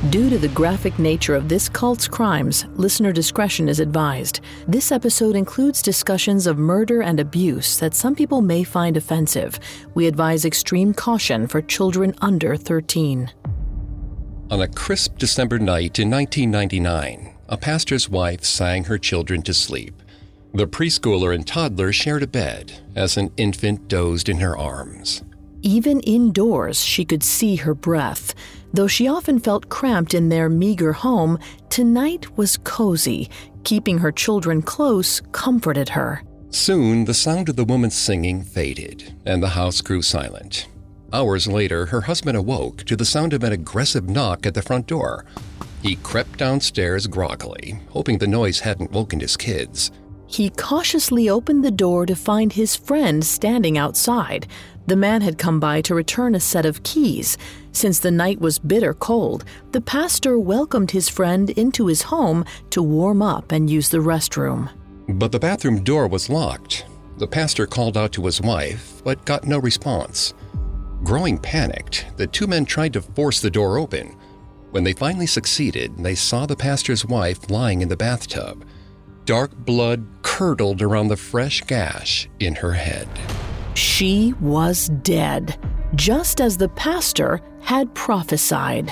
Due to the graphic nature of this cult's crimes, listener discretion is advised. This episode includes discussions of murder and abuse that some people may find offensive. We advise extreme caution for children under 13. On a crisp December night in 1999, a pastor's wife sang her children to sleep. The preschooler and toddler shared a bed as an infant dozed in her arms. Even indoors, she could see her breath. Though she often felt cramped in their meager home, tonight was cozy. Keeping her children close comforted her. Soon, the sound of the woman's singing faded, and the house grew silent. Hours later, her husband awoke to the sound of an aggressive knock at the front door. He crept downstairs groggily, hoping the noise hadn't woken his kids. He cautiously opened the door to find his friend standing outside. The man had come by to return a set of keys. Since the night was bitter cold, the pastor welcomed his friend into his home to warm up and use the restroom. But the bathroom door was locked. The pastor called out to his wife, but got no response. Growing panicked, the two men tried to force the door open. When they finally succeeded, they saw the pastor's wife lying in the bathtub. Dark blood curdled around the fresh gash in her head. She was dead, just as the pastor had prophesied.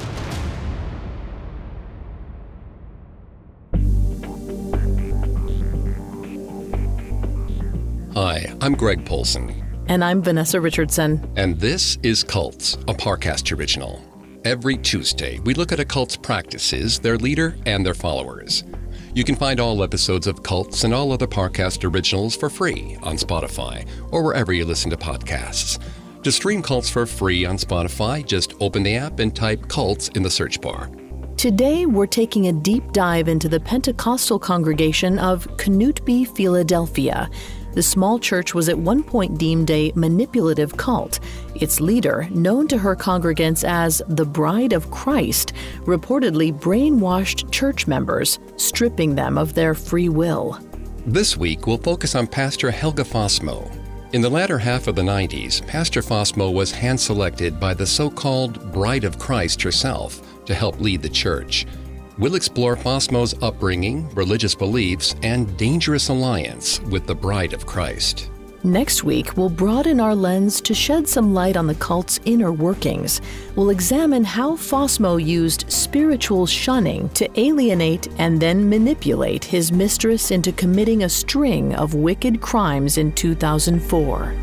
Hi, I'm Greg Polson. And I'm Vanessa Richardson. And this is Cults, a Parcast original. Every Tuesday, we look at a cult's practices, their leader, and their followers. You can find all episodes of Cults and all other Parcast originals for free on Spotify or wherever you listen to podcasts. To stream Cults for free on Spotify, just open the app and type Cults in the search bar. Today, we're taking a deep dive into the Pentecostal congregation of Knutby, Philadelphia. The small church was at one point deemed a manipulative cult. Its leader, known to her congregants as the Bride of Christ, reportedly brainwashed church members, stripping them of their free will. This week, we'll focus on Pastor Helga Fossmo. In the latter half of the 90s, Pastor Fossmo was hand-selected by the so-called Bride of Christ herself to help lead the church. We'll explore Fossmo's upbringing, religious beliefs, and dangerous alliance with the Bride of Christ. Next week, we'll broaden our lens to shed some light on the cult's inner workings. We'll examine how Fossmo used spiritual shunning to alienate and then manipulate his mistress into committing a string of wicked crimes in 2004.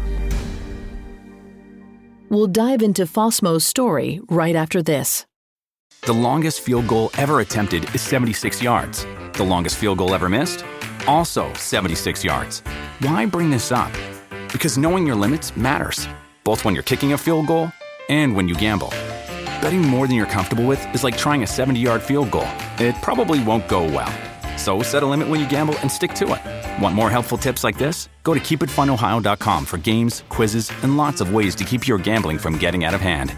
We'll dive into Fossmo's story right after this. The longest field goal ever attempted is 76 yards. The longest field goal ever missed? Also 76 yards. Why bring this up? Because knowing your limits matters, both when you're kicking a field goal and when you gamble. Betting more than you're comfortable with is like trying a 70-yard field goal. It probably won't go well. So set a limit when you gamble and stick to it. Want more helpful tips like this? Go to keepitfunohio.com for games, quizzes, and lots of ways to keep your gambling from getting out of hand.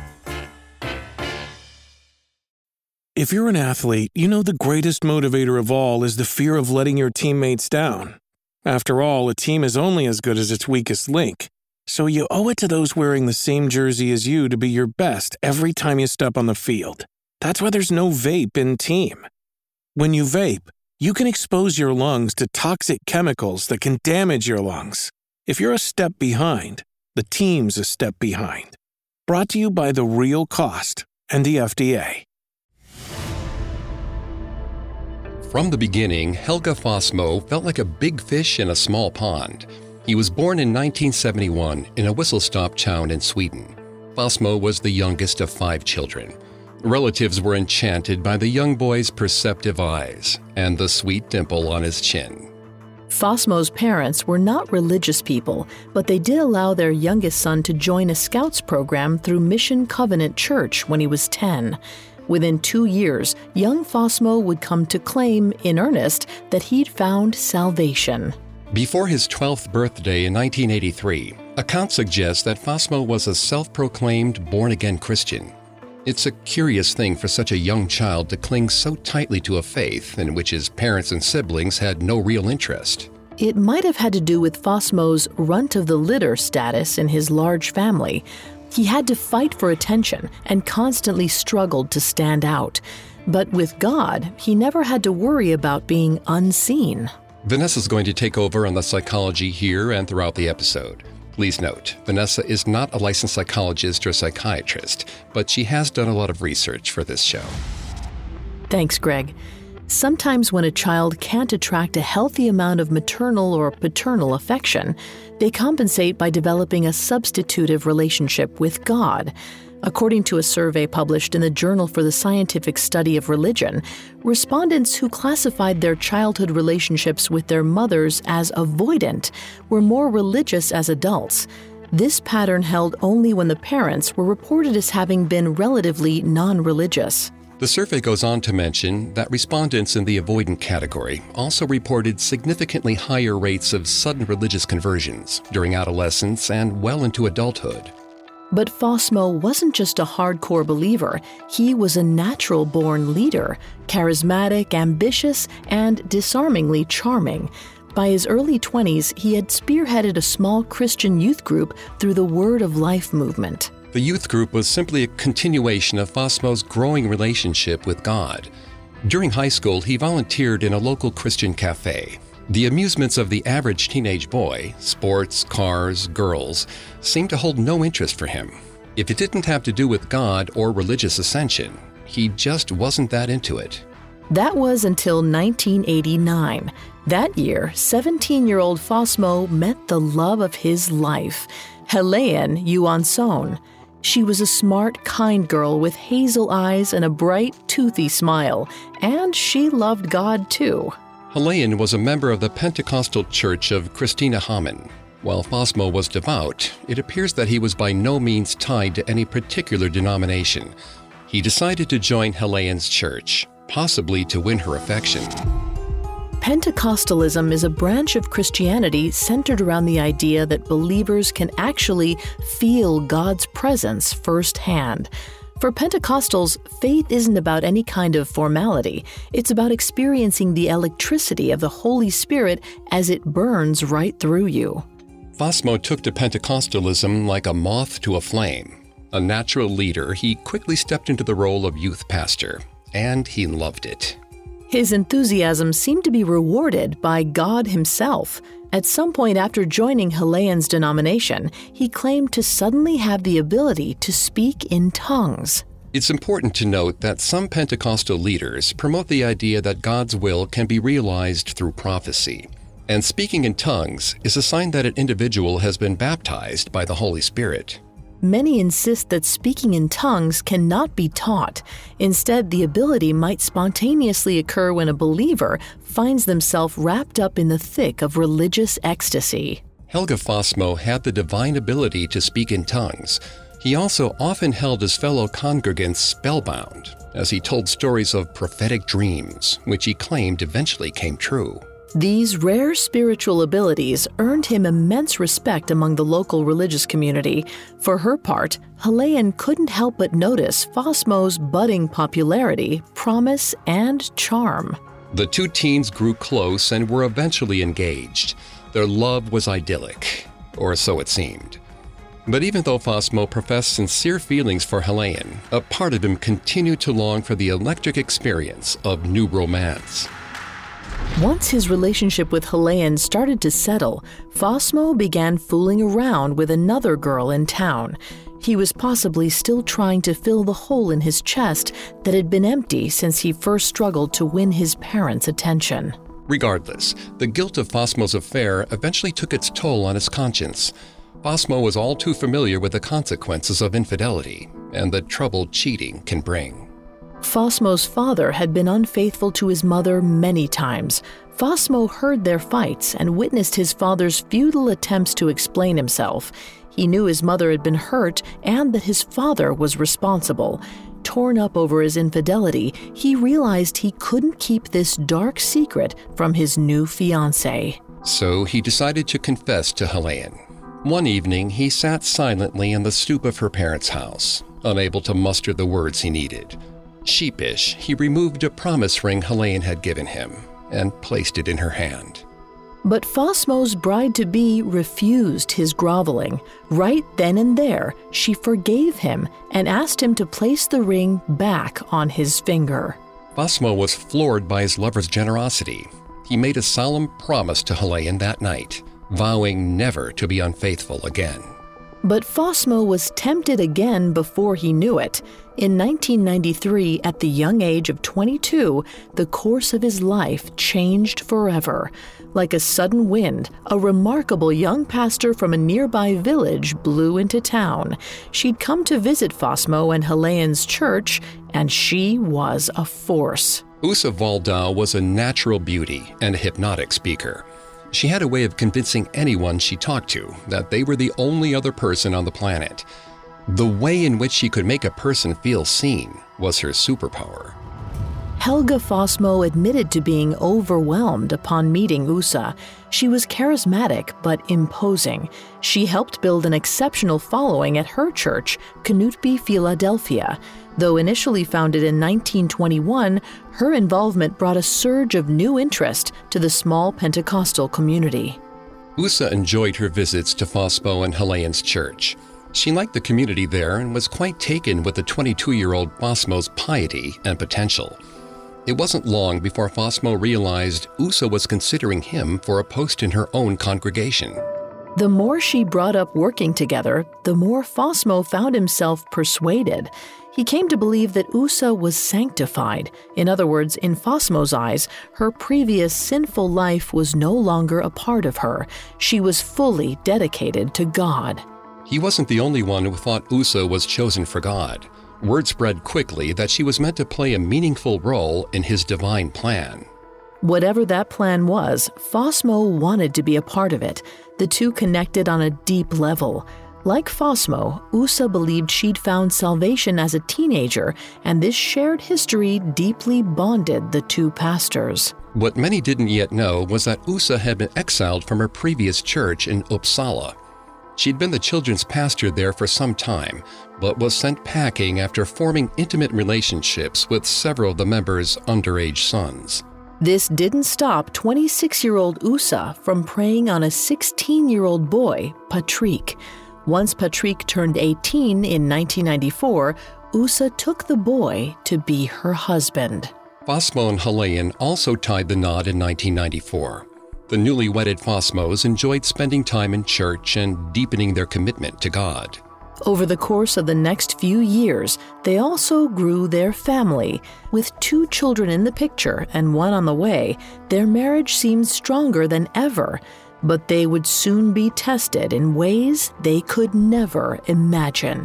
If you're an athlete, you know the greatest motivator of all is the fear of letting your teammates down. After all, a team is only as good as its weakest link. So you owe it to those wearing the same jersey as you to be your best every time you step on the field. That's why there's no vape in team. When you vape, you can expose your lungs to toxic chemicals that can damage your lungs. If you're a step behind, the team's a step behind. Brought to you by The Real Cost and the FDA. From the beginning, Helga Fossmo felt like a big fish in a small pond. He was born in 1971 in a whistle-stop town in Sweden. Fossmo was the youngest of 5 children. Relatives were enchanted by the young boy's perceptive eyes and the sweet dimple on his chin. Fossmo's parents were not religious people, but they did allow their youngest son to join a Scouts program through Mission Covenant Church when he was 10. Within 2 years, young Fossmo would come to claim, in earnest, that he'd found salvation. Before his 12th birthday in 1983, accounts suggest that Fossmo was a self-proclaimed born-again Christian. It's a curious thing for such a young child to cling so tightly to a faith in which his parents and siblings had no real interest. It might have had to do with Fossmo's runt-of-the-litter status in his large family. He had to fight for attention and constantly struggled to stand out. But with God, he never had to worry about being unseen. Vanessa's going to take over on the psychology here and throughout the episode. Please note, Vanessa is not a licensed psychologist or psychiatrist, but she has done a lot of research for this show. Thanks, Greg. Sometimes when a child can't attract a healthy amount of maternal or paternal affection, they compensate by developing a substitutive relationship with God. According to a survey published in the Journal for the Scientific Study of Religion, respondents who classified their childhood relationships with their mothers as avoidant were more religious as adults. This pattern held only when the parents were reported as having been relatively non-religious. The survey goes on to mention that respondents in the avoidant category also reported significantly higher rates of sudden religious conversions during adolescence and well into adulthood. But Fosmo wasn't just a hardcore believer. He was a natural-born leader, charismatic, ambitious, and disarmingly charming. By his early 20s, he had spearheaded a small Christian youth group through the Word of Life movement. The youth group was simply a continuation of Fosmo's growing relationship with God. During high school, he volunteered in a local Christian cafe. The amusements of the average teenage boy, sports, cars, girls, seemed to hold no interest for him. If it didn't have to do with God or religious ascension, he just wasn't that into it. That was until 1989. That year, 17-year-old Fosmo met the love of his life, Helene Johansson. She was a smart, kind girl with hazel eyes and a bright, toothy smile, and she loved God too. Helene was a member of the Pentecostal Church of Kristinehamn. While Fosmo was devout, it appears that he was by no means tied to any particular denomination. He decided to join Helene's church, possibly to win her affection. Pentecostalism is a branch of Christianity centered around the idea that believers can actually feel God's presence firsthand. For Pentecostals, faith isn't about any kind of formality. It's about experiencing the electricity of the Holy Spirit as it burns right through you. Fosmo took to Pentecostalism like a moth to a flame. A natural leader, he quickly stepped into the role of youth pastor, and he loved it. His enthusiasm seemed to be rewarded by God himself. At some point after joining Helene's denomination, he claimed to suddenly have the ability to speak in tongues. It's important to note that some Pentecostal leaders promote the idea that God's will can be realized through prophecy. And speaking in tongues is a sign that an individual has been baptized by the Holy Spirit. Many insist that speaking in tongues cannot be taught. Instead, the ability might spontaneously occur when a believer finds themselves wrapped up in the thick of religious ecstasy. Helge Fosmo had the divine ability to speak in tongues. He also often held his fellow congregants spellbound, as he told stories of prophetic dreams, which he claimed eventually came true. These rare spiritual abilities earned him immense respect among the local religious community. For her part, Helene couldn't help but notice Fosmo's budding popularity, promise, and charm. The two teens grew close and were eventually engaged. Their love was idyllic, or so it seemed. But even though Fosmo professed sincere feelings for Helene, a part of him continued to long for the electric experience of new romance. Once his relationship with Helene started to settle, Fosmo began fooling around with another girl in town. He was possibly still trying to fill the hole in his chest that had been empty since he first struggled to win his parents' attention. Regardless, the guilt of Fosmo's affair eventually took its toll on his conscience. Fosmo was all too familiar with the consequences of infidelity and the trouble cheating can bring. Fosmo's father had been unfaithful to his mother many times. Fosmo heard their fights and witnessed his father's futile attempts to explain himself. He knew his mother had been hurt and that his father was responsible. Torn up over his infidelity, he realized he couldn't keep this dark secret from his new fiancée. So he decided to confess to Helene. One evening, he sat silently in the stoop of her parents' house, unable to muster the words he needed. Sheepish, he removed a promise ring Helene had given him and placed it in her hand. But Fosmo's bride-to-be refused his groveling. Right then and there, she forgave him and asked him to place the ring back on his finger. Fosmo was floored by his lover's generosity. He made a solemn promise to Helayen that night, vowing never to be unfaithful again. But Fosmo was tempted again before he knew it. In 1993, at the young age of 22, the course of his life changed forever. Like a sudden wind, a remarkable young pastor from a nearby village blew into town. She'd come to visit Fosmo and Helayen's church, and she was a force. Åsa Waldau was a natural beauty and a hypnotic speaker. She had a way of convincing anyone she talked to that they were the only other person on the planet. The way in which she could make a person feel seen was her superpower. Helga Fosmo admitted to being overwhelmed upon meeting Åsa. She was charismatic but imposing. She helped build an exceptional following at her church, Knutby Philadelphia. Though initially founded in 1921, her involvement brought a surge of new interest to the small Pentecostal community. Åsa enjoyed her visits to Fosmo and Helayen's church. She liked the community there and was quite taken with the 22-year-old Fosmo's piety and potential. It wasn't long before Fosmo realized Åsa was considering him for a post in her own congregation. The more she brought up working together, the more Fosmo found himself persuaded. He came to believe that Åsa was sanctified. In other words, in Fosmo's eyes, her previous sinful life was no longer a part of her. She was fully dedicated to God. He wasn't the only one who thought Åsa was chosen for God. Word spread quickly that she was meant to play a meaningful role in his divine plan. Whatever that plan was, Fosmo wanted to be a part of it. The two connected on a deep level. Like Fosmo, Åsa believed she'd found salvation as a teenager, and this shared history deeply bonded the two pastors. What many didn't yet know was that Åsa had been exiled from her previous church in Uppsala. She'd been the children's pastor there for some time, but was sent packing after forming intimate relationships with several of the members' underage sons. This didn't stop 26-year-old Åsa from preying on a 16-year-old boy, Patrick. Once Patrick turned 18 in 1994, Åsa took the boy to be her husband. Fosmo and Helayen also tied the knot in 1994. The newly wedded Fosmos enjoyed spending time in church and deepening their commitment to God. Over the course of the next few years, they also grew their family. With 2 children in the picture and 1 on the way, their marriage seemed stronger than ever. But they would soon be tested in ways they could never imagine.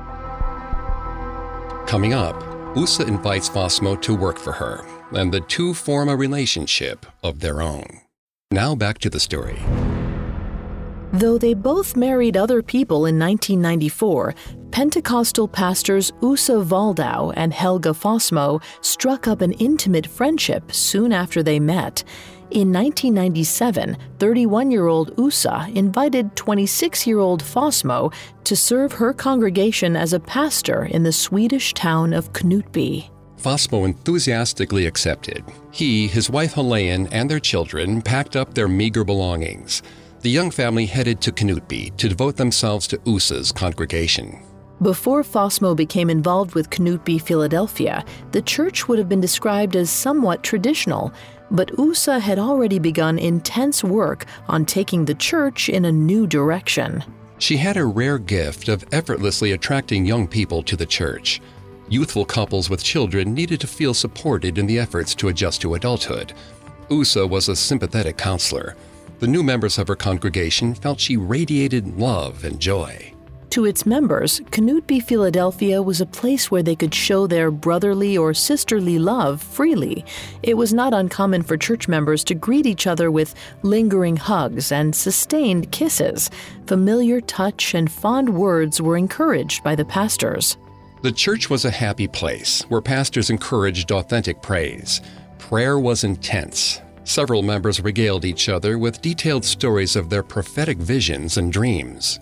Coming up, Åsa invites Fosmo to work for her, and the two form a relationship of their own. Now back to the story. Though they both married other people in 1994, Pentecostal pastors Åsa Waldau and Helga Fosmo struck up an intimate friendship soon after they met. In 1997, 31-year-old Åsa invited 26-year-old Fosmo to serve her congregation as a pastor in the Swedish town of Knutby. Fosmo enthusiastically accepted. He, his wife Helayen, and their children packed up their meager belongings. The young family headed to Knutby to devote themselves to Åsa's congregation. Before Fosmo became involved with Knutby Philadelphia, the church would have been described as somewhat traditional, but Åsa had already begun intense work on taking the church in a new direction. She had a rare gift of effortlessly attracting young people to the church. Youthful couples with children needed to feel supported in the efforts to adjust to adulthood. Åsa was a sympathetic counselor. The new members of her congregation felt she radiated love and joy. To its members, Knutby Philadelphia was a place where they could show their brotherly or sisterly love freely. It was not uncommon for church members to greet each other with lingering hugs and sustained kisses. Familiar touch and fond words were encouraged by the pastors. The church was a happy place where pastors encouraged authentic praise. Prayer was intense. Several members regaled each other with detailed stories of their prophetic visions and dreams.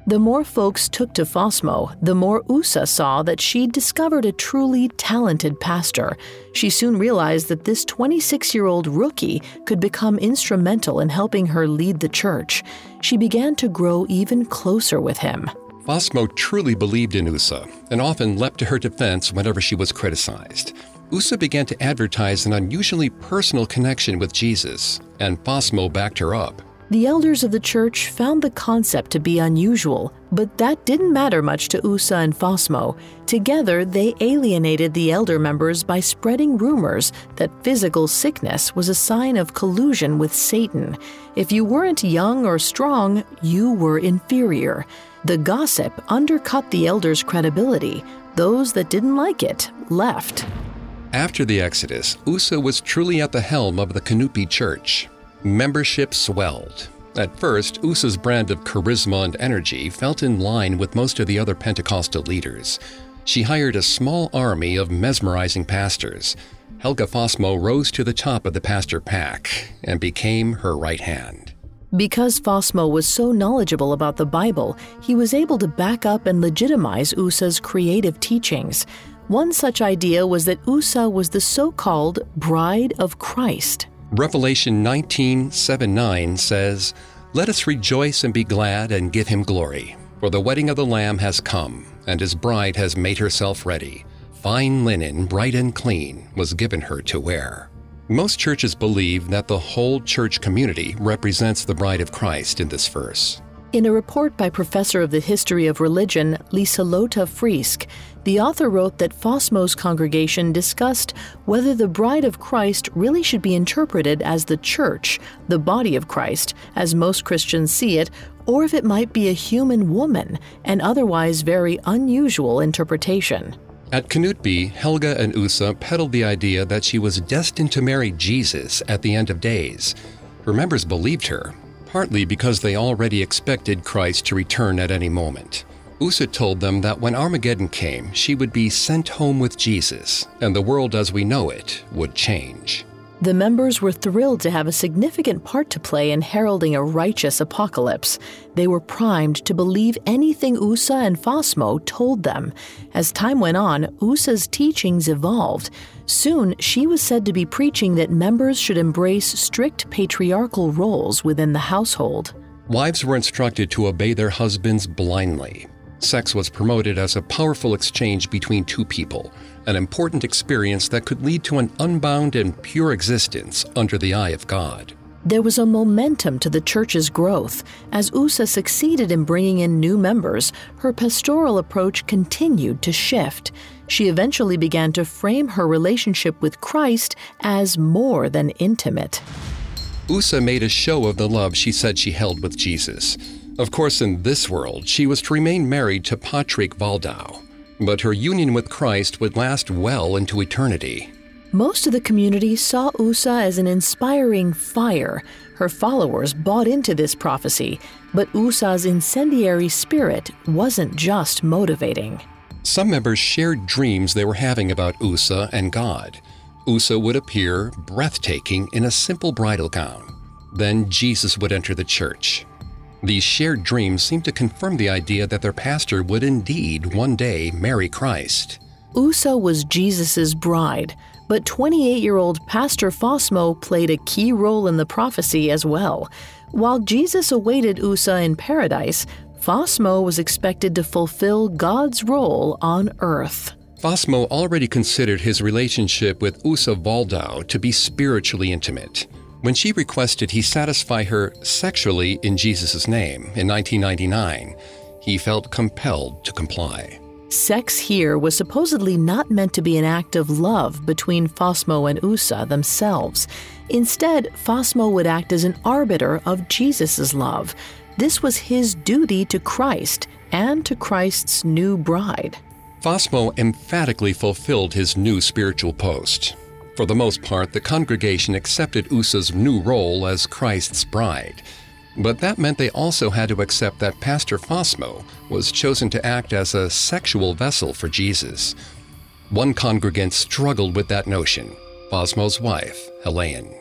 The more folks took to Phosmo, the more Usa saw that she'd discovered a truly talented pastor. She soon realized that this 26-year-old rookie could become instrumental in helping her lead the church. She began to grow even closer with him. Phosmo truly believed in Usa and often leapt to her defense whenever she was criticized. Usa began to advertise an unusually personal connection with Jesus, and Phosmo backed her up. The elders of the church found the concept to be unusual, but that didn't matter much to Usa and Phosmo. Together, they alienated the elder members by spreading rumors that physical sickness was a sign of collusion with Satan. If you weren't young or strong, you were inferior. The gossip undercut the elders' credibility. Those that didn't like it left. After the Exodus, Usa was truly at the helm of the Canopy Church. Membership swelled. At first, Usa's brand of charisma and energy felt in line with most of the other Pentecostal leaders. She hired a small army of mesmerizing pastors. Helga Phosmo rose to the top of the pastor pack and became her right hand. Because Phosmo was so knowledgeable about the Bible, he was able to back up and legitimize Usa's creative teachings. One such idea was that Usa was the so-called Bride of Christ. Revelation 19:7-9 says, "Let us rejoice and be glad and give him glory, for the wedding of the Lamb has come, and his bride has made herself ready. Fine linen, bright and clean, was given her to wear." Most churches believe that the whole church community represents the bride of Christ in this verse. In a report by Professor of the History of Religion, Lieselotte Frisk, the author wrote that Phosmo's congregation discussed whether the bride of Christ really should be interpreted as the church, the body of Christ, as most Christians see it, or if it might be a human woman, an otherwise very unusual interpretation. At Canopy, Helga and Usa peddled the idea that she was destined to marry Jesus at the end of days. Her members believed her, partly because they already expected Christ to return at any moment. Usa told them that when Armageddon came, she would be sent home with Jesus, and the world as we know it would change. The members were thrilled to have a significant part to play in heralding a righteous apocalypse. They were primed to believe anything Usa and Phosmo told them. As time went on, Usa's teachings evolved. Soon, she was said to be preaching that members should embrace strict patriarchal roles within the household. Wives were instructed to obey their husbands blindly. Sex was promoted as a powerful exchange between two people, an important experience that could lead to an unbound and pure existence under the eye of God. There was a momentum to the church's growth. As Usa succeeded in bringing in new members, her pastoral approach continued to shift. She eventually began to frame her relationship with Christ as more than intimate. Usa made a show of the love she said she held with Jesus. Of course, in this world, she was to remain married to Patrick Waldau, but her union with Christ would last well into eternity. Most of the community saw Usa as an inspiring fire. Her followers bought into this prophecy, but Usa's incendiary spirit wasn't just motivating. Some members shared dreams they were having about Usa and God. Usa would appear breathtaking in a simple bridal gown. Then Jesus would enter the church. These shared dreams seemed to confirm the idea that their pastor would indeed one day marry Christ. Usa was Jesus' bride, but 28-year-old Pastor Phosmo played a key role in the prophecy as well. While Jesus awaited Usa in paradise, Phosmo was expected to fulfill God's role on earth. Phosmo already considered his relationship with Usa Waldau to be spiritually intimate. When she requested he satisfy her sexually in Jesus' name in 1999, he felt compelled to comply. Sex here was supposedly not meant to be an act of love between Phosmo and Usa themselves. Instead, Phosmo would act as an arbiter of Jesus' love. This was his duty to Christ and to Christ's new bride. Phosmo emphatically fulfilled his new spiritual post. For the most part, the congregation accepted Usa's new role as Christ's bride. But that meant they also had to accept that Pastor Phosmo was chosen to act as a sexual vessel for Jesus. One congregant struggled with that notion, Phosmo's wife, Helene.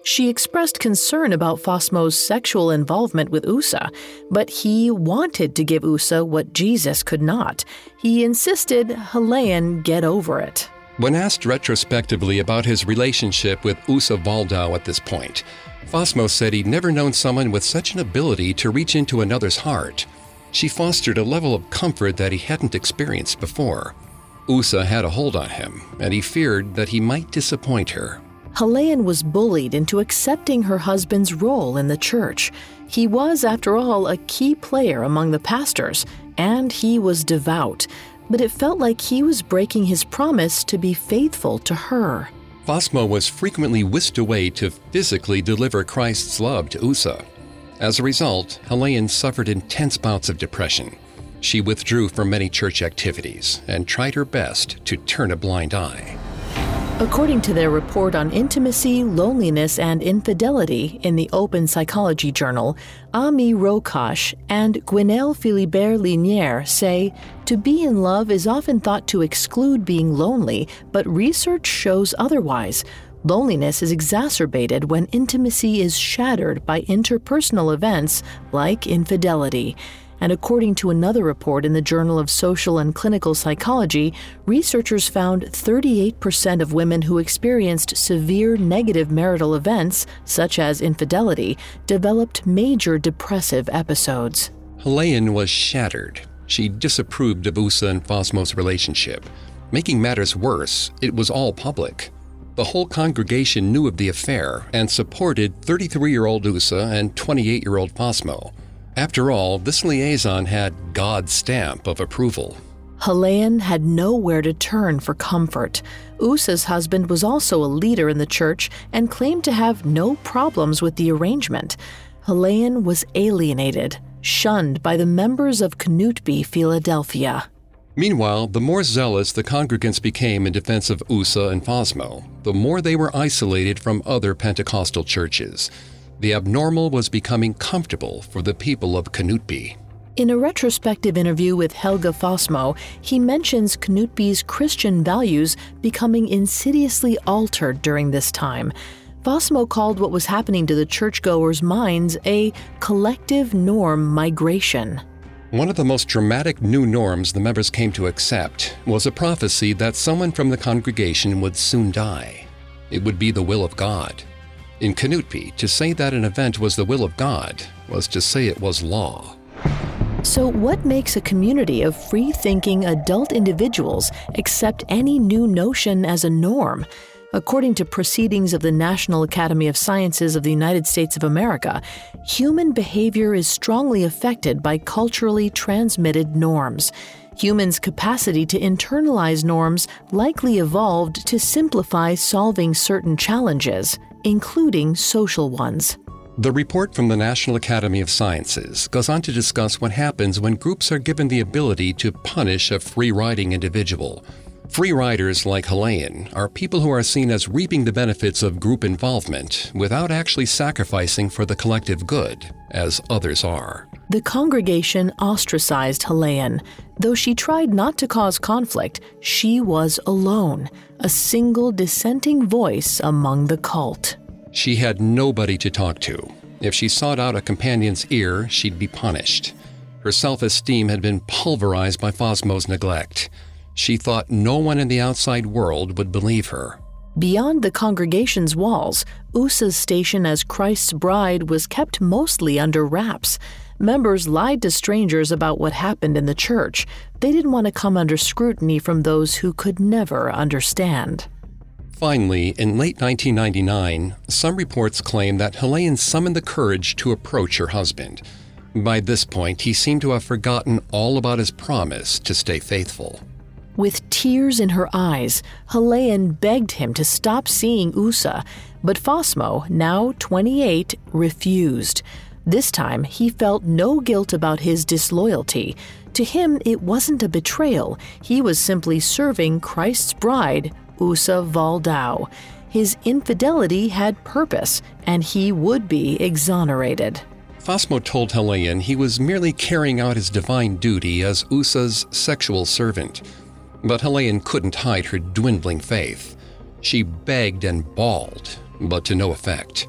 She expressed concern about Phosmo's sexual involvement with Ussa, but he wanted to give Ussa what Jesus could not. He insisted Helayan get over it. When asked retrospectively about his relationship with Ussa Waldau at this point, Phosmo said he'd never known someone with such an ability to reach into another's heart. She fostered a level of comfort that he hadn't experienced before. Ussa had a hold on him, and he feared that he might disappoint her. Helayan was bullied into accepting her husband's role in the church. He was, after all, a key player among the pastors, and he was devout. But it felt like he was breaking his promise to be faithful to her. Phosmo was frequently whisked away to physically deliver Christ's love to Ussa. As a result, Helayan suffered intense bouts of depression. She withdrew from many church activities and tried her best to turn a blind eye. According to their report on intimacy, loneliness, and infidelity in the Open Psychology Journal, Ami Rokash and Gwenaëlle Philibert-Linière say, to be in love is often thought to exclude being lonely, but research shows otherwise. Loneliness is exacerbated when intimacy is shattered by interpersonal events like infidelity. And according to another report in the Journal of Social and Clinical Psychology, researchers found 38% of women who experienced severe negative marital events, such as infidelity, developed major depressive episodes. Helayan was shattered. She disapproved of Ussa and Phosmo's relationship. Making matters worse, it was all public. The whole congregation knew of the affair and supported 33-year-old Ussa and 28-year-old Phosmo. After all, this liaison had God's stamp of approval. Helayan had nowhere to turn for comfort. Ussa's husband was also a leader in the church and claimed to have no problems with the arrangement. Helayan was alienated, shunned by the members of Knutby Philadelphia. Meanwhile, the more zealous the congregants became in defense of Ussa and Phosmo, the more they were isolated from other Pentecostal churches. The abnormal was becoming comfortable for the people of Knutby. In a retrospective interview with Helge Phosmo, he mentions Knutby's Christian values becoming insidiously altered during this time. Phosmo called what was happening to the churchgoers' minds a collective norm migration. One of the most dramatic new norms the members came to accept was a prophecy that someone from the congregation would soon die. It would be the will of God. In Knutby, to say that an event was the will of God was to say it was law. So what makes a community of free-thinking adult individuals accept any new notion as a norm? According to proceedings of the National Academy of Sciences of the United States of America, human behavior is strongly affected by culturally transmitted norms. Humans' capacity to internalize norms likely evolved to simplify solving certain challenges, including social ones. The report from the National Academy of Sciences goes on to discuss what happens when groups are given the ability to punish a free-riding individual. Free riders like Helayan are people who are seen as reaping the benefits of group involvement without actually sacrificing for the collective good, as others are. The congregation ostracized Helayan. Though she tried not to cause conflict, she was alone, a single dissenting voice among the cult. She had nobody to talk to. If she sought out a companion's ear, she'd be punished. Her self-esteem had been pulverized by Phosmo's neglect. She thought no one in the outside world would believe her. Beyond the congregation's walls, Ussa's station as Christ's bride was kept mostly under wraps. Members lied to strangers about what happened in the church. They didn't want to come under scrutiny from those who could never understand. Finally, in late 1999, some reports claim that Helayan summoned the courage to approach her husband. By this point, he seemed to have forgotten all about his promise to stay faithful. With tears in her eyes, Helayan begged him to stop seeing Ussa, but Phosmo, now 28, refused. This time, he felt no guilt about his disloyalty. To him, it wasn't a betrayal. He was simply serving Christ's bride, Ussa Waldau. His infidelity had purpose, and he would be exonerated. Phosmo told Helayan he was merely carrying out his divine duty as Ussa's sexual servant. But Helayan couldn't hide her dwindling faith. She begged and bawled, but to no effect.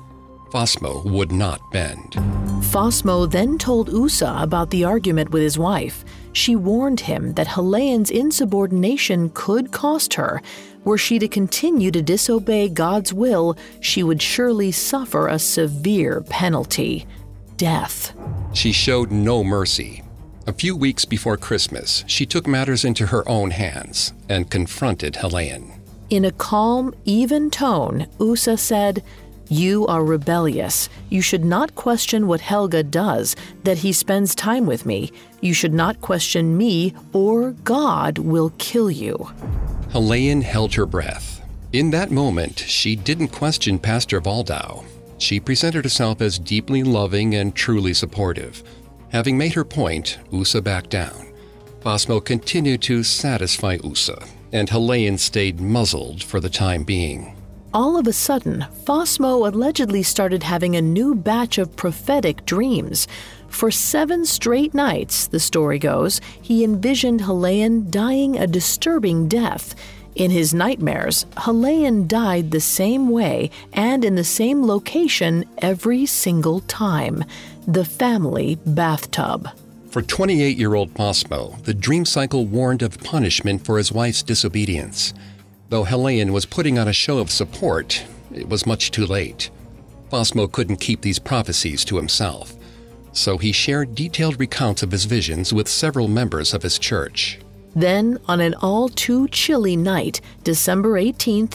Phosmo would not bend. Phosmo then told Usa about the argument with his wife. She warned him that Helene's insubordination could cost her. Were she to continue to disobey God's will, she would surely suffer a severe penalty: death. She showed no mercy. A few weeks before Christmas, she took matters into her own hands and confronted Helene. In a calm, even tone, Usa said, "You are rebellious. You should not question what Helga does, that he spends time with me. You should not question me, or God will kill you." Helene held her breath. In that moment, she didn't question Pastor Waldau. She presented herself as deeply loving and truly supportive. Having made her point, Usa backed down. Phosmo continued to satisfy Usa, and Helene stayed muzzled for the time being. All of a sudden, Phosmo allegedly started having a new batch of prophetic dreams. For 7 straight nights, the story goes, he envisioned Helene dying a disturbing death. In his nightmares, Helene died the same way and in the same location every single time: the family bathtub. For 28-year-old Phosmo, the dream cycle warned of punishment for his wife's disobedience. Though Helene was putting on a show of support, it was much too late. Phosmo couldn't keep these prophecies to himself, so he shared detailed recounts of his visions with several members of his church. Then, on an all-too-chilly night, December 18,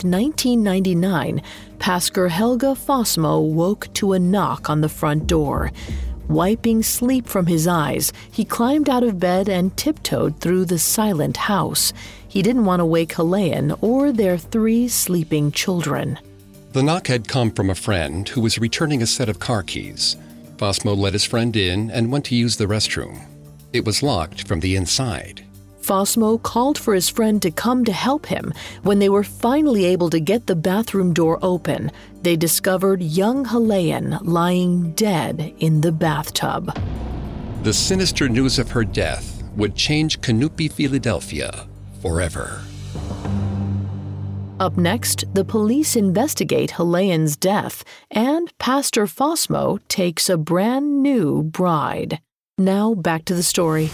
1999, Pastor Helga Phosmo woke to a knock on the front door. Wiping sleep from his eyes, he climbed out of bed and tiptoed through the silent house. He didn't want to wake Helene or their 3 sleeping children. The knock had come from a friend who was returning a set of car keys. Phosmo let his friend in and went to use the restroom. It was locked from the inside. Phosmo called for his friend to come to help him. When they were finally able to get the bathroom door open, they discovered young Helene lying dead in the bathtub. The sinister news of her death would change Canute, Philadelphia forever. Up next, the police investigate Helene's death, and Pastor Phosmo takes a brand new bride. Now back to the story.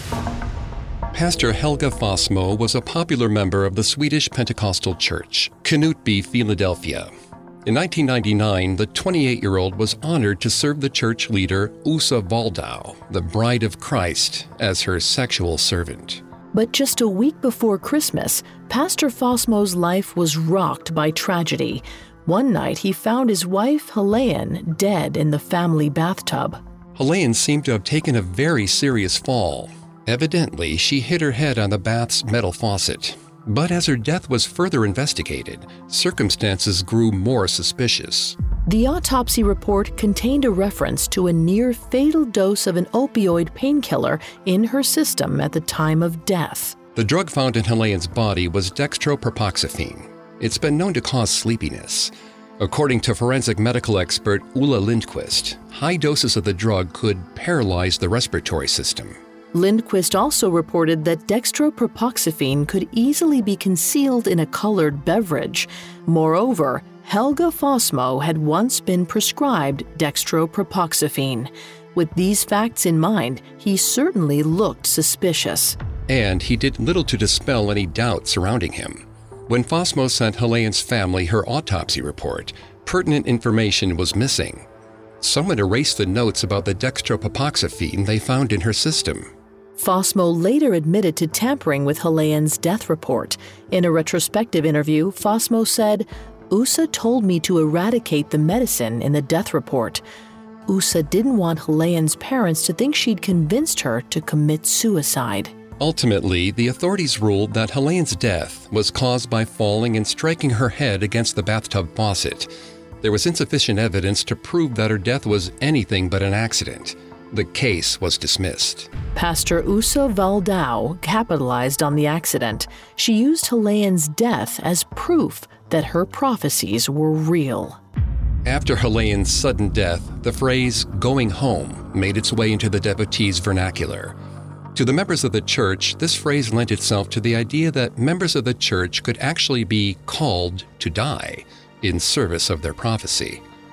Pastor Helga Phosmo was a popular member of the Swedish Pentecostal Church, Knutby, Philadelphia. In 1999, the 28-year-old was honored to serve the church leader Usa Waldau, the Bride of Christ, as her sexual servant. But just a week before Christmas, Pastor Phosmo's life was rocked by tragedy. One night, he found his wife, Helene, dead in the family bathtub. Helene seemed to have taken a very serious fall. Evidently, she hit her head on the bath's metal faucet. But as her death was further investigated, circumstances grew more suspicious. The autopsy report contained a reference to a near-fatal dose of an opioid painkiller in her system at the time of death. The drug found in Helene's body was dextropropoxyphene. It's been known to cause sleepiness. According to forensic medical expert Ulla Lindquist, high doses of the drug could paralyze the respiratory system. Lindquist also reported that dextropropoxyphene could easily be concealed in a colored beverage. Moreover, Helga Phosmo had once been prescribed dextropropoxyphene. With these facts in mind, he certainly looked suspicious. And he did little to dispel any doubt surrounding him. When Phosmo sent Helene's family her autopsy report, pertinent information was missing. Someone erased the notes about the dextropropoxyphene they found in her system. Phosmo later admitted to tampering with Helene's death report. In a retrospective interview, Phosmo said, "Usa told me to eradicate the medicine in the death report. Usa didn't want Helene's parents to think she'd convinced her to commit suicide." Ultimately, the authorities ruled that Helene's death was caused by falling and striking her head against the bathtub faucet. There was insufficient evidence to prove that her death was anything but an accident. The case was dismissed. Pastor Usa Waldau capitalized on the accident. She used Helene's death as proof that her prophecies were real. After Helene's sudden death, the phrase "going home" made its way into the devotees' vernacular. To the members of the church, this phrase lent itself to the idea that members of the church could actually be called to die in service of their prophecy.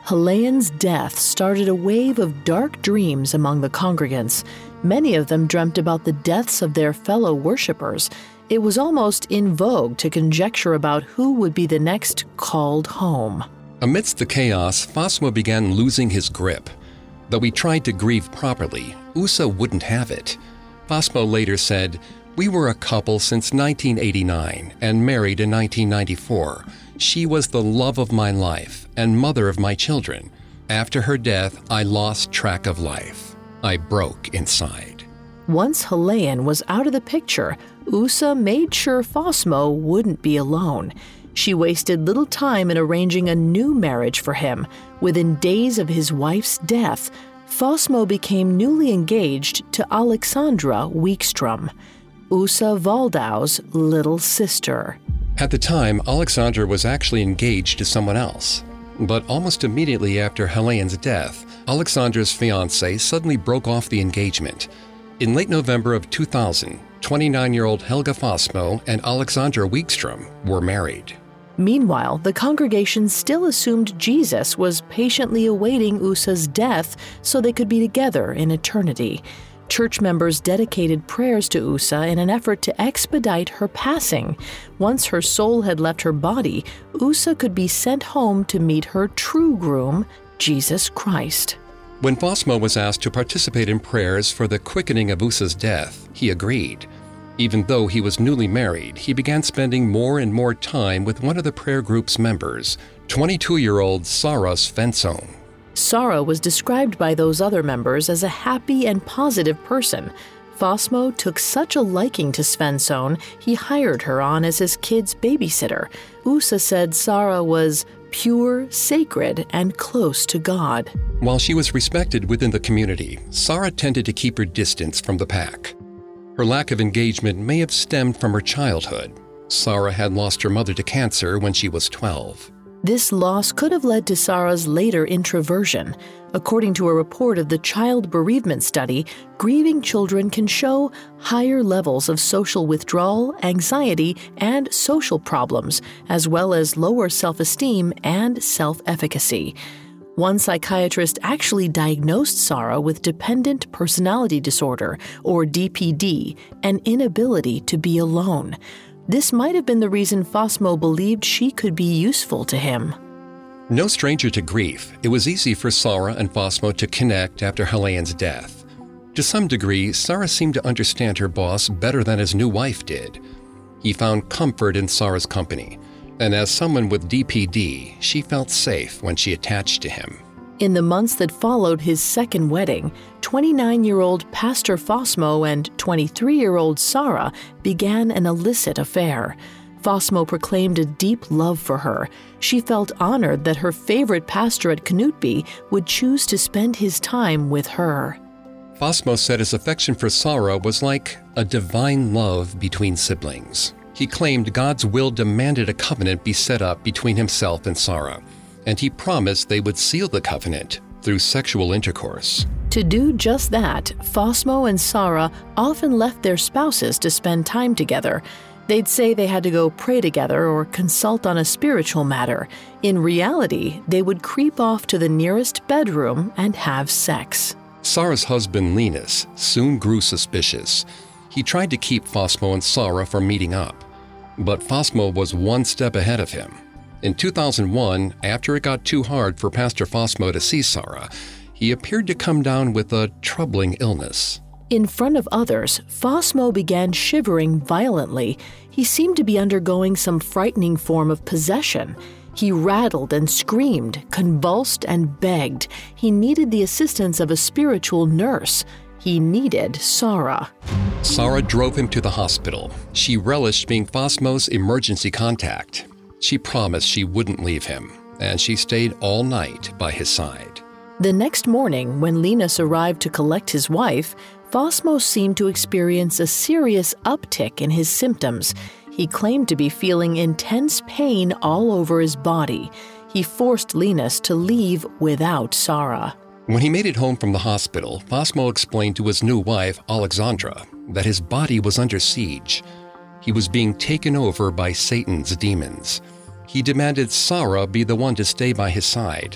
Helene's death started a wave of dark dreams among the congregants. Many of them dreamt about the deaths of their fellow worshippers. It was almost in vogue to conjecture about who would be the next called home. Amidst the chaos, Phosmo began losing his grip. Though he tried to grieve properly, Usa wouldn't have it. Phosmo later said, "We were a couple since 1989 and married in 1994. She was the love of my life and mother of my children. After her death, I lost track of life. I broke inside." Once Helene was out of the picture, Usa made sure Phosmo wouldn't be alone. She wasted little time in arranging a new marriage for him. Within days of his wife's death, Phosmo became newly engaged to Alexandra Wikström, Usa Waldau's little sister. At the time, Alexandra was actually engaged to someone else. But almost immediately after Helene's death, Alexandra's fiancé suddenly broke off the engagement. In late November of 2000, 29-year-old Helga Phosmo and Alexandra Wikström were married. Meanwhile, the congregation still assumed Jesus was patiently awaiting Usa's death so they could be together in eternity. Church members dedicated prayers to Usa in an effort to expedite her passing. Once her soul had left her body, Usa could be sent home to meet her true groom, Jesus Christ. When Phosmo was asked to participate in prayers for the quickening of Usa's death, he agreed. Even though he was newly married, he began spending more and more time with one of the prayer group's members, 22-year-old Sara Svensson. Sara was described by those other members as a happy and positive person. Phosmo took such a liking to Svensson, he hired her on as his kid's babysitter. Usa said Sara was pure, sacred, and close to God. While she was respected within the community, Sara tended to keep her distance from the pack. Her lack of engagement may have stemmed from her childhood. Sara had lost her mother to cancer when she was 12. This loss could have led to Sara's later introversion. According to a report of the Child Bereavement Study, grieving children can show higher levels of social withdrawal, anxiety, and social problems, as well as lower self-esteem and self-efficacy. One psychiatrist actually diagnosed Sara with dependent personality disorder, or DPD, an inability to be alone. This might have been the reason Phosmo believed she could be useful to him. No stranger to grief, it was easy for Sara and Phosmo to connect after Helene's death. To some degree, Sara seemed to understand her boss better than his new wife did. He found comfort in Sara's company, and as someone with DPD, she felt safe when she attached to him. In the months that followed his second wedding, 29-year-old Pastor Phosmo and 23-year-old Sara began an illicit affair. Phosmo proclaimed a deep love for her. She felt honored that her favorite pastor at Knutby would choose to spend his time with her. Phosmo said his affection for Sara was like a divine love between siblings. He claimed God's will demanded a covenant be set up between himself and Sara, and he promised they would seal the covenant through sexual intercourse. To do just that, Phosmo and Sara often left their spouses to spend time together. They'd say they had to go pray together or consult on a spiritual matter. In reality, they would creep off to the nearest bedroom and have sex. Sara's husband, Linus, soon grew suspicious. He tried to keep Phosmo and Sara from meeting up, but Phosmo was one step ahead of him. In 2001, after it got too hard for Pastor Phosmo to see Sara, he appeared to come down with a troubling illness. In front of others, Phosmo began shivering violently. He seemed to be undergoing some frightening form of possession. He rattled and screamed, convulsed and begged. He needed the assistance of a spiritual nurse. He needed Sara. Sara drove him to the hospital. She relished being Phosmo's emergency contact. She promised she wouldn't leave him, and she stayed all night by his side. The next morning, when Linus arrived to collect his wife, Phosmo seemed to experience a serious uptick in his symptoms. He claimed to be feeling intense pain all over his body. He forced Linus to leave without Sara. When he made it home from the hospital, Phosmo explained to his new wife, Alexandra, that his body was under siege. He was being taken over by Satan's demons. He demanded Sara be the one to stay by his side.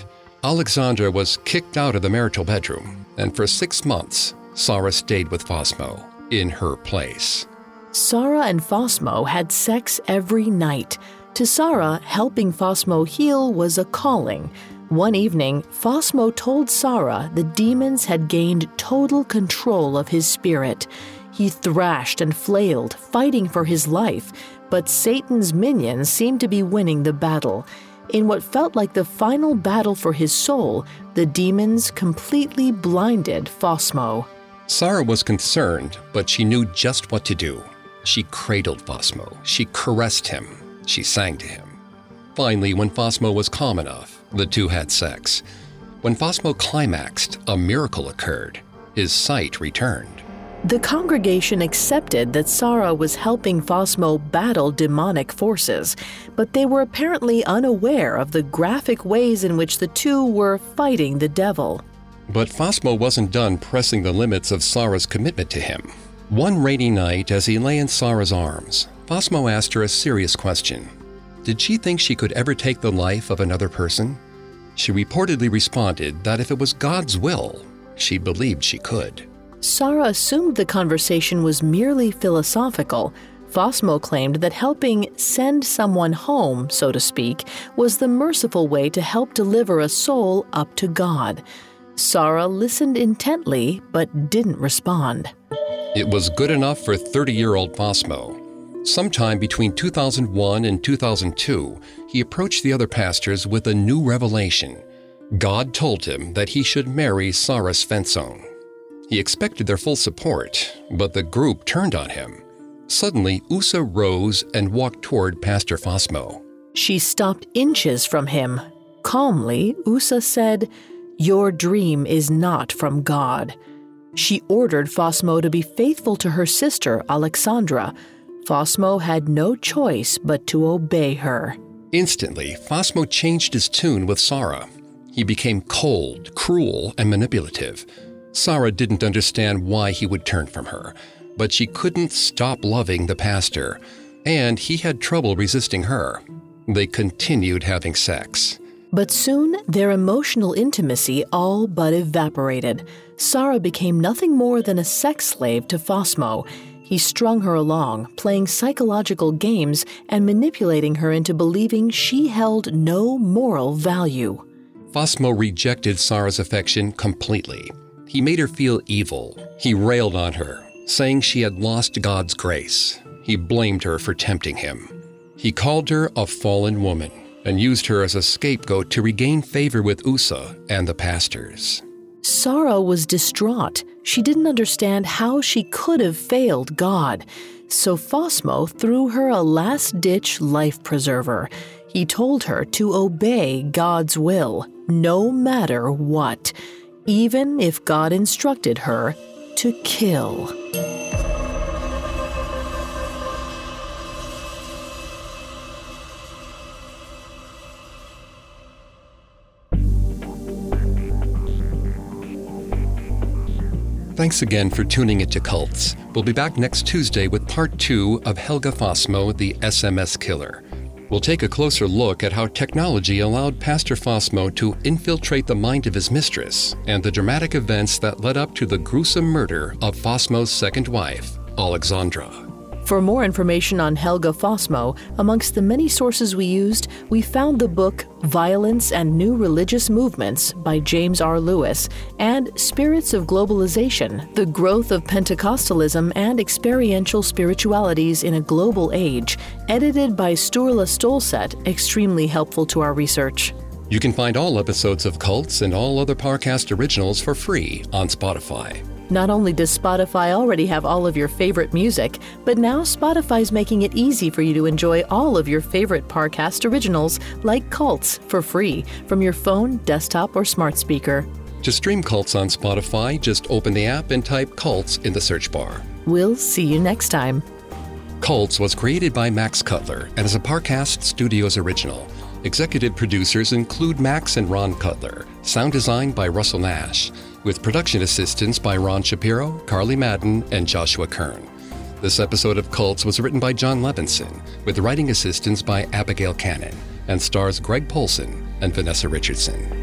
Alexandra was kicked out of the marital bedroom, and for 6 months, Sarah stayed with Fosmo in her place. Sarah and Fosmo had sex every night. To Sarah, helping Fosmo heal was a calling. One evening, Fosmo told Sarah the demons had gained total control of his spirit. He thrashed and flailed, fighting for his life, but Satan's minions seemed to be winning the battle. In what felt like the final battle for his soul, the demons completely blinded Fosmo. Sarah was concerned, but she knew just what to do. She cradled Fosmo. She caressed him. She sang to him. Finally, when Fosmo was calm enough, the two had sex. When Fosmo climaxed, a miracle occurred. His sight returned. The congregation accepted that Sarah was helping Fosmo battle demonic forces, but they were apparently unaware of the graphic ways in which the two were fighting the devil. But Fosmo wasn't done pressing the limits of Sarah's commitment to him. One rainy night, as he lay in Sarah's arms, Fosmo asked her a serious question. Did she think she could ever take the life of another person? She reportedly responded that if it was God's will, she believed she could. Sarah assumed the conversation was merely philosophical. Fosmo claimed that helping send someone home, so to speak, was the merciful way to help deliver a soul up to God. Sarah listened intently but didn't respond. It was good enough for 30-year-old Fosmo. Sometime between 2001 and 2002, he approached the other pastors with a new revelation. God told him that he should marry Sarah Svensson. He expected their full support, but the group turned on him. Suddenly, Usa rose and walked toward Pastor Fosmo. She stopped inches from him. Calmly, Usa said, "Your dream is not from God." She ordered Fosmo to be faithful to her sister, Alexandra. Fosmo had no choice but to obey her. Instantly, Fosmo changed his tune with Sarah. He became cold, cruel, and manipulative. Sarah didn't understand why he would turn from her, but she couldn't stop loving the pastor, and he had trouble resisting her. They continued having sex. But soon, their emotional intimacy all but evaporated. Sarah became nothing more than a sex slave to Fosmo. He strung her along, playing psychological games and manipulating her into believing she held no moral value. Fosmo rejected Sarah's affection completely. He made her feel evil. He railed on her, saying she had lost God's grace. He blamed her for tempting him. He called her a fallen woman and used her as a scapegoat to regain favor with Usa and the pastors. Sarah was distraught. She didn't understand how she could have failed God. So Fosmo threw her a last-ditch life preserver. He told her to obey God's will, no matter what, even if God instructed her to kill. Thanks again for tuning into Cults. We'll be back next Tuesday with part 2 of Helga Fosmo, the SMS Killer. We'll take a closer look at how technology allowed Pastor Fosmo to infiltrate the mind of his mistress and the dramatic events that led up to the gruesome murder of Fosmo's second wife, Alexandra. For more information on Helga Fosmo, amongst the many sources we used, we found the book Violence and New Religious Movements by James R. Lewis and Spirits of Globalization, The Growth of Pentecostalism and Experiential Spiritualities in a Global Age, edited by Sturla Stolset, extremely helpful to our research. You can find all episodes of Cults and all other Parcast originals for free on Spotify. Not only does Spotify already have all of your favorite music, but now Spotify's making it easy for you to enjoy all of your favorite Parcast originals, like Cults, for free from your phone, desktop, or smart speaker. To stream Cults on Spotify, just open the app and type Cults in the search bar. We'll see you next time. Cults was created by Max Cutler and is a Parcast Studios original. Executive producers include Max and Ron Cutler. Sound design by Russell Nash, with production assistance by Ron Shapiro, Carly Madden, and Joshua Kern. This episode of Cults was written by John Levinson, with writing assistance by Abigail Cannon, and stars Greg Polson and Vanessa Richardson.